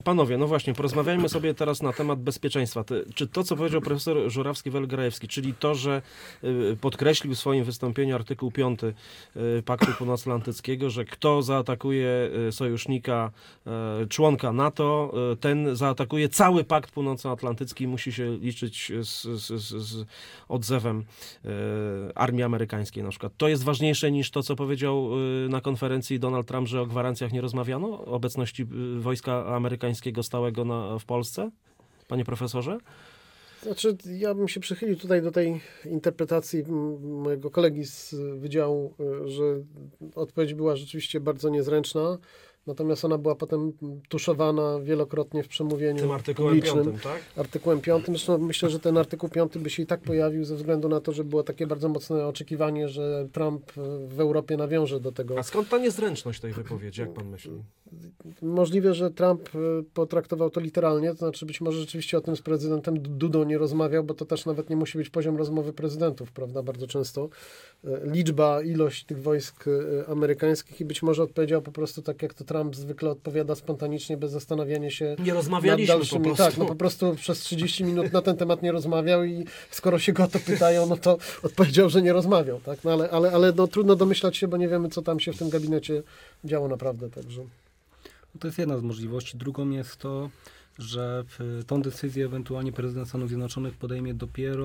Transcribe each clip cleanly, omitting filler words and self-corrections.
Panowie, no właśnie, porozmawiajmy sobie teraz na temat bezpieczeństwa. Czy to, co powiedział profesor Żurawski-Welgrajewski, czyli to, że podkreślił w swoim wystąpieniu artykuł 5 Paktu Północnoatlantyckiego, że kto zaatakuje sojusznika, członka NATO, ten zaatakuje cały Pakt Północnoatlantycki i musi się liczyć z odzewem armii amerykańskiej na przykład. To jest ważniejsze niż to, co powiedział na konferencji Donald Trump, że o gwarancjach nie rozmawiano, o obecności wojska amerykańskiego stałego w Polsce? Panie profesorze? Znaczy, ja bym się przychylił tutaj do tej interpretacji mojego kolegi z wydziału, że odpowiedź była rzeczywiście bardzo niezręczna, natomiast ona była potem tuszowana wielokrotnie w przemówieniu Tym artykułem publicznym. 5, tak? Artykułem 5. Zresztą myślę, że ten artykuł 5 by się i tak pojawił ze względu na to, że było takie bardzo mocne oczekiwanie, że Trump w Europie nawiąże do tego. A skąd ta niezręczność tej wypowiedzi, jak pan myśli? Możliwe, że Trump potraktował to literalnie, to znaczy być może rzeczywiście o tym z prezydentem Dudą nie rozmawiał, bo to też nawet nie musi być poziom rozmowy prezydentów, prawda, bardzo często. Liczba, ilość tych wojsk amerykańskich i być może odpowiedział po prostu tak, jak to Trump zwykle odpowiada spontanicznie, bez zastanawiania się. Nie rozmawialiśmy nad dalszymi, po prostu. Tak, no po prostu przez 30 minut na ten temat nie rozmawiał i skoro się go o to pytają, no to odpowiedział, że nie rozmawiał, tak, no ale no, trudno domyślać się, bo nie wiemy, co tam się w tym gabinecie działo naprawdę, także. To jest jedna z możliwości. Drugą jest to, że tą decyzję ewentualnie prezydent Stanów Zjednoczonych podejmie dopiero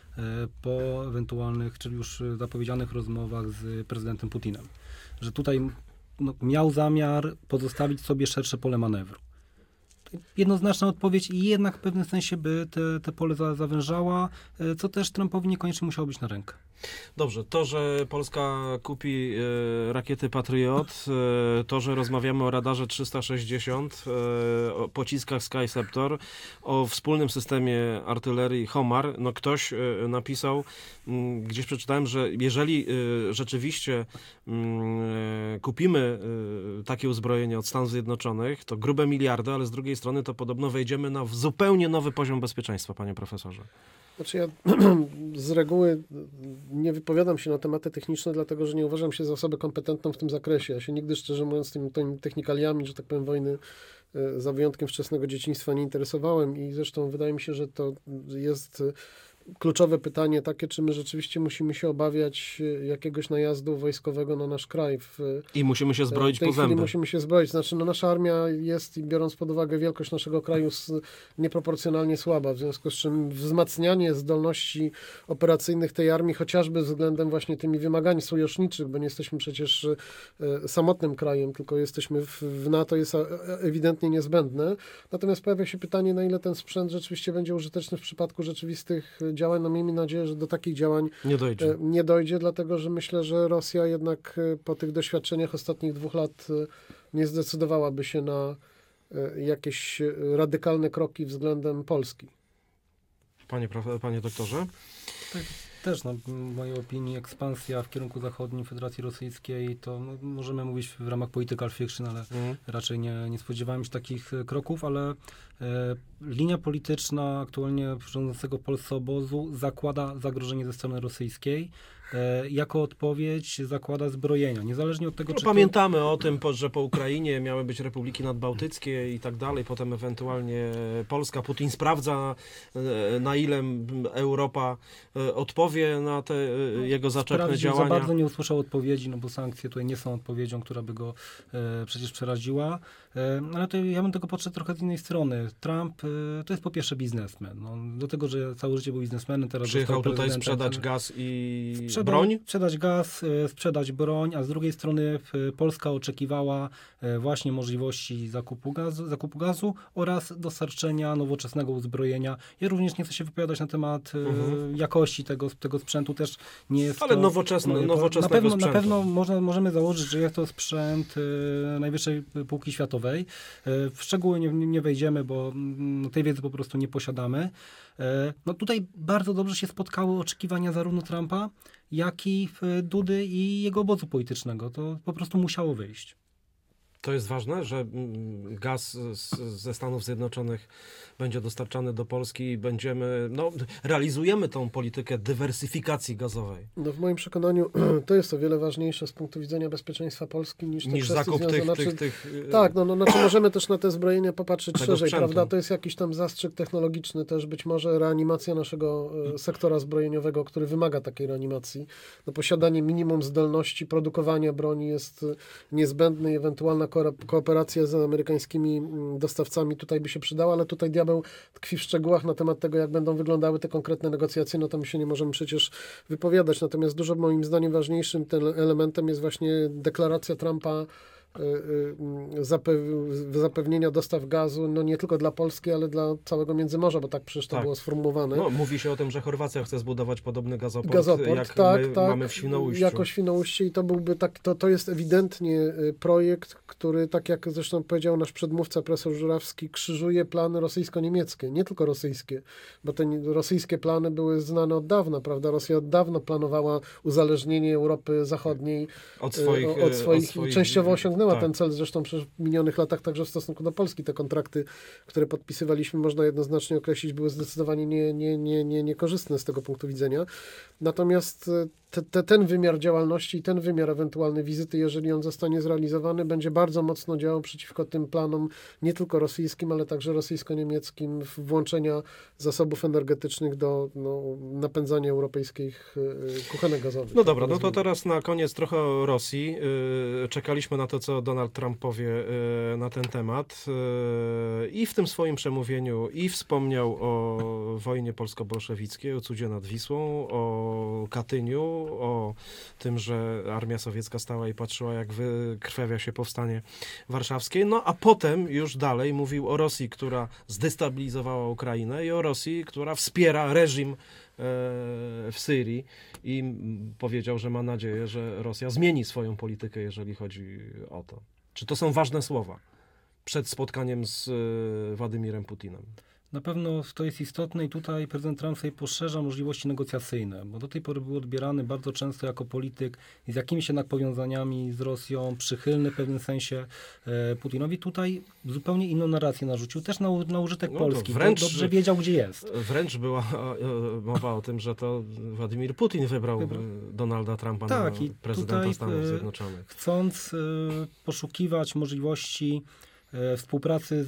po ewentualnych, czyli już zapowiedzianych rozmowach z prezydentem Putinem. Że tutaj miał zamiar pozostawić sobie szersze pole manewru. Jednoznaczna odpowiedź i jednak w pewnym sensie by te pole zawężała, co też Trumpowi niekoniecznie musiało być na rękę. Dobrze, to, że Polska kupi rakiety Patriot, to, że rozmawiamy o radarze 360, o pociskach Skyceptor, o wspólnym systemie artylerii HOMAR, no ktoś napisał, gdzieś przeczytałem, że jeżeli rzeczywiście kupimy takie uzbrojenie od Stanów Zjednoczonych, to grube miliardy, ale z drugiej strony to podobno wejdziemy na zupełnie nowy poziom bezpieczeństwa, panie profesorze. Znaczy ja z reguły nie wypowiadam się na tematy techniczne, dlatego że nie uważam się za osobę kompetentną w tym zakresie. Ja się nigdy, szczerze mówiąc, tymi technikaliami, że tak powiem, wojny za wyjątkiem wczesnego dzieciństwa nie interesowałem i zresztą wydaje mi się, że to jest kluczowe pytanie takie, czy my rzeczywiście musimy się obawiać jakiegoś najazdu wojskowego na nasz kraj. I musimy się zbroić po zęby. Musimy się zbroić. Znaczy, nasza armia jest, biorąc pod uwagę wielkość naszego kraju, nieproporcjonalnie słaba, w związku z czym wzmacnianie zdolności operacyjnych tej armii, chociażby względem właśnie tymi wymagań sojuszniczych, bo nie jesteśmy przecież samotnym krajem, tylko jesteśmy w NATO, jest ewidentnie niezbędne. Natomiast pojawia się pytanie, na ile ten sprzęt rzeczywiście będzie użyteczny w przypadku rzeczywistych działań. No miejmy nadzieję, że do takich działań nie dojdzie, dlatego że myślę, że Rosja jednak po tych doświadczeniach ostatnich 2 lat nie zdecydowałaby się na jakieś radykalne kroki względem Polski. Panie doktorze? Tak, też w mojej opinii ekspansja w kierunku zachodnim Federacji Rosyjskiej to możemy mówić w ramach political fiction, ale raczej nie spodziewałem się takich kroków, ale linia polityczna aktualnie rządzącego Polsce obozu zakłada zagrożenie ze strony rosyjskiej. Jako odpowiedź zakłada zbrojenia. Niezależnie od tego, czy pamiętamy o tym, że po Ukrainie miały być republiki nadbałtyckie i tak dalej, potem ewentualnie Polska. Putin sprawdza, na ile Europa odpowie na te jego zaczepne działania. Za bardzo nie usłyszał odpowiedzi, no bo sankcje tutaj nie są odpowiedzią, która by go przecież przeraziła. Ale to ja bym tego podszedł trochę z innej strony. Trump to jest po pierwsze biznesmen. No, do tego, że całe życie był biznesmenem, teraz przyjechał tutaj sprzedać gaz i broń? Sprzedać gaz, sprzedać broń, a z drugiej strony Polska oczekiwała właśnie możliwości zakupu gazu oraz dostarczenia nowoczesnego uzbrojenia. Ja również nie chcę się wypowiadać na temat jakości tego sprzętu, też nie jest ale to... nowoczesnego sprzętu. Na pewno możemy założyć, że jest to sprzęt najwyższej półki światowej. W szczegóły nie wejdziemy, bo tej wiedzy po prostu nie posiadamy. No tutaj bardzo dobrze się spotkały oczekiwania zarówno Trumpa, jak i Dudy i jego obozu politycznego. To po prostu musiało wyjść. To jest ważne, że gaz ze Stanów Zjednoczonych będzie dostarczany do Polski i realizujemy tą politykę dywersyfikacji gazowej. No w moim przekonaniu to jest o wiele ważniejsze z punktu widzenia bezpieczeństwa Polski niż Zakup tych... Tak, znaczy możemy też na te zbrojenia popatrzeć szerzej, sprzętu. prawda? To jest jakiś tam zastrzyk technologiczny też, być może reanimacja naszego sektora zbrojeniowego, który wymaga takiej reanimacji. No, posiadanie minimum zdolności produkowania broni jest niezbędne i ewentualna kooperacja z amerykańskimi dostawcami tutaj by się przydała, ale tutaj diabeł tkwi w szczegółach na temat tego, jak będą wyglądały te konkretne negocjacje, no to my się nie możemy przecież wypowiadać. Natomiast dużo moim zdaniem ważniejszym elementem jest właśnie deklaracja Trumpa zapewnienia dostaw gazu, no nie tylko dla Polski, ale dla całego Międzymorza, bo tak przecież to było sformułowane. No, mówi się o tym, że Chorwacja chce zbudować podobny gazoport jak my mamy w Świnoujściu. Jako Świnoujście i to byłby to jest ewidentnie projekt, który, tak jak zresztą powiedział nasz przedmówca, profesor Żurawski, krzyżuje plany rosyjsko-niemieckie, nie tylko rosyjskie, bo te rosyjskie plany były znane od dawna, prawda? Rosja od dawna planowała uzależnienie Europy Zachodniej od swoich i częściowo osiągnęła ten cel, zresztą w minionych latach także w stosunku do Polski. Te kontrakty, które podpisywaliśmy, można jednoznacznie określić, były zdecydowanie niekorzystne z tego punktu widzenia. Natomiast ten wymiar działalności i ten wymiar ewentualnej wizyty, jeżeli on zostanie zrealizowany, będzie bardzo mocno działał przeciwko tym planom nie tylko rosyjskim, ale także rosyjsko-niemieckim włączenia zasobów energetycznych do napędzania europejskich kuchenek gazowych. No dobra, no to teraz na koniec trochę o Rosji. Czekaliśmy na to, co Donald Trump powie na ten temat i w tym swoim przemówieniu wspomniał o wojnie polsko-bolszewickiej, o cudzie nad Wisłą, o Katyniu, o tym, że armia sowiecka stała i patrzyła, jak wykrwawia się powstanie warszawskie. No a potem już dalej mówił o Rosji, która zdestabilizowała Ukrainę i o Rosji, która wspiera reżim w Syrii i powiedział, że ma nadzieję, że Rosja zmieni swoją politykę, jeżeli chodzi o to. Czy to są ważne słowa przed spotkaniem z Władimirem Putinem? Na pewno to jest istotne i tutaj prezydent Trump sobie poszerza możliwości negocjacyjne, bo do tej pory był odbierany bardzo często jako polityk z jakimiś jednak powiązaniami z Rosją, przychylny w pewnym sensie Putinowi. Tutaj zupełnie inną narrację narzucił, też na użytek Polski, wręcz, bo dobrze wiedział, gdzie jest. Wręcz była mowa o tym, że to Władimir Putin wybrał Donalda Trumpa na prezydenta Stanów Zjednoczonych. Chcąc poszukiwać możliwości współpracy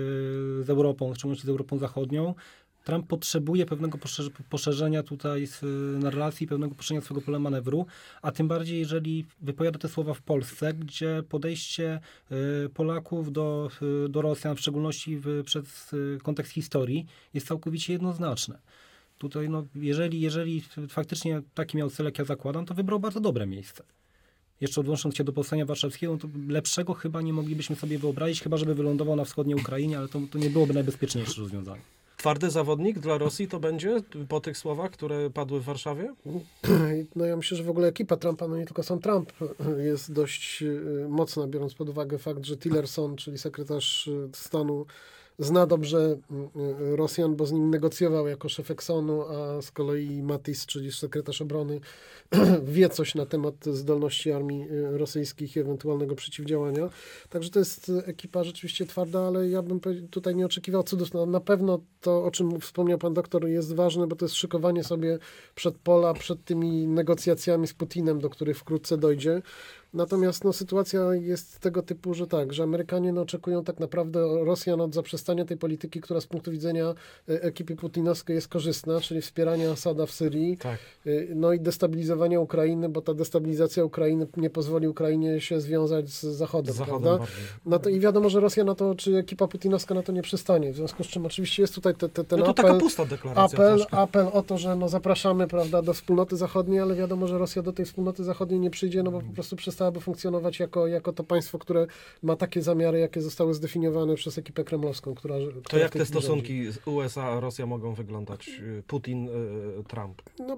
z Europą, w szczególności z Europą Zachodnią, Trump potrzebuje pewnego poszerzenia tutaj narracji, pewnego poszerzenia swojego pola manewru, a tym bardziej, jeżeli wypowiada te słowa w Polsce, gdzie podejście Polaków do Rosjan, w szczególności przez kontekst historii, jest całkowicie jednoznaczne. Tutaj, jeżeli faktycznie taki miał cel, jak ja zakładam, to wybrał bardzo dobre miejsce. Jeszcze odłącząc się do powstania warszawskiego, to lepszego chyba nie moglibyśmy sobie wyobrazić, chyba żeby wylądował na wschodniej Ukrainie, ale to nie byłoby najbezpieczniejsze rozwiązanie. Twardy zawodnik dla Rosji to będzie po tych słowach, które padły w Warszawie? No ja myślę, że w ogóle ekipa Trumpa, no nie tylko sam Trump, jest dość mocna, biorąc pod uwagę fakt, że Tillerson, czyli sekretarz stanu, zna dobrze Rosjan, bo z nim negocjował jako szef Exxonu, a z kolei Mattis, czyli sekretarz obrony, wie coś na temat zdolności armii rosyjskich i ewentualnego przeciwdziałania. Także to jest ekipa rzeczywiście twarda, ale ja bym tutaj nie oczekiwał cudów. Na pewno to, o czym wspomniał pan doktor, jest ważne, bo to jest szykowanie sobie przedpola przed tymi negocjacjami z Putinem, do których wkrótce dojdzie. Natomiast sytuacja jest tego typu, że tak, że Amerykanie oczekują tak naprawdę Rosjan od zaprzestania tej polityki, która z punktu widzenia ekipy putinowskiej jest korzystna, czyli wspierania Asada w Syrii, no i destabilizowania Ukrainy, bo ta destabilizacja Ukrainy nie pozwoli Ukrainie się związać z Zachodem, prawda? No to i wiadomo, że Rosja na to, czy ekipa putinowska na to nie przystanie, w związku z czym oczywiście jest tutaj ten to taka pusta deklaracja apel o to, że zapraszamy, prawda, do wspólnoty zachodniej, ale wiadomo, że Rosja do tej wspólnoty zachodniej nie przyjdzie, no bo po prostu przestałaby funkcjonować jako to państwo, które ma takie zamiary, jakie zostały zdefiniowane przez ekipę kremlowską, która to jak te stosunki z USA a Rosja mogą wyglądać? Putin, Trump? No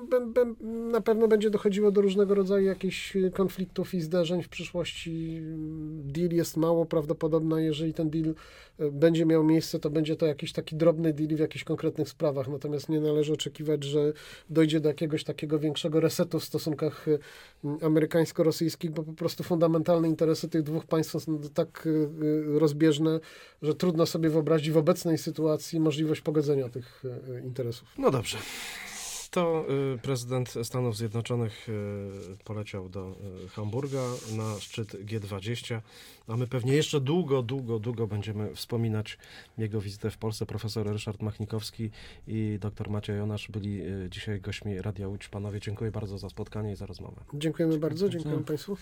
na pewno będzie dochodziło do różnego rodzaju jakichś konfliktów i zderzeń w przyszłości. Deal jest mało prawdopodobny, jeżeli ten deal będzie miał miejsce, to będzie to jakiś taki drobny deal w jakichś konkretnych sprawach, natomiast nie należy oczekiwać, że dojdzie do jakiegoś takiego większego resetu w stosunkach amerykańsko-rosyjskich Bliskich, bo po prostu fundamentalne interesy tych dwóch państw są tak rozbieżne, że trudno sobie wyobrazić w obecnej sytuacji możliwość pogodzenia tych interesów. No dobrze. To prezydent Stanów Zjednoczonych poleciał do Hamburga na szczyt G20, a my pewnie jeszcze długo będziemy wspominać jego wizytę w Polsce. Profesor Ryszard Machnikowski i dr Maciej Jonasz byli dzisiaj gośćmi Radia Łódź. Panowie, dziękuję bardzo za spotkanie i za rozmowę. Dziękujemy bardzo, dziękujemy Państwu.